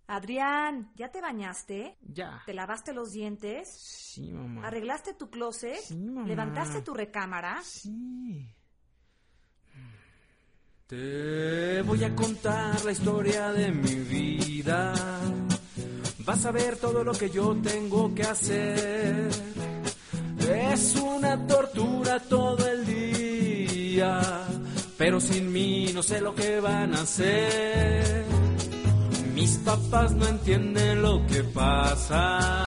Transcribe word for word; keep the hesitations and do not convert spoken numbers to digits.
Adrián, ¿ya te bañaste? Ya. ¿Te lavaste los dientes? Sí, mamá. ¿Arreglaste tu closet? Sí, mamá. ¿Levantaste tu recámara? Sí. Te voy a contar la historia de mi vida. Vas a ver todo lo que yo tengo que hacer. Es una tortura todo el día, pero sin mí no sé lo que van a hacer. Mis papás no entienden lo que pasa.